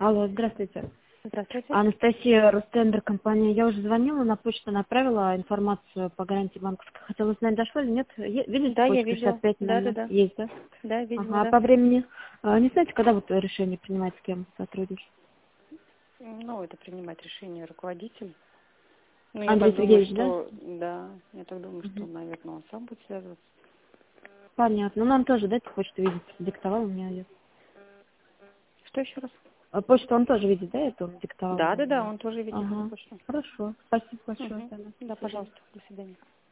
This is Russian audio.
Алло, здравствуйте. Здравствуйте. Анастасия, Ростендер, компания. Я уже звонила, на почту направила информацию по гарантии банковской. Хотела узнать, дошло или нет? Видели Да, я почту видела. 6500? Да. Есть, да? Да, видела, Ага, а да. по времени? Не знаете, когда вот решение принимать, с кем сотрудничать? Ну, это принимать решение руководитель. Ну, я Андрей так думаю, Сергеевич, да? что, да, я так думаю, что, Мгм. наверное, он сам будет связываться. Понятно. Ну, нам тоже, дайте почту видеть. Диктовал у меня ее. Что еще раз? Почту он тоже видит, да, это он диктовал Да, мне. он тоже видит эту Ага. почту. Хорошо. Спасибо большое, Угу. Таня. Да, До свидания. пожалуйста, до свидания.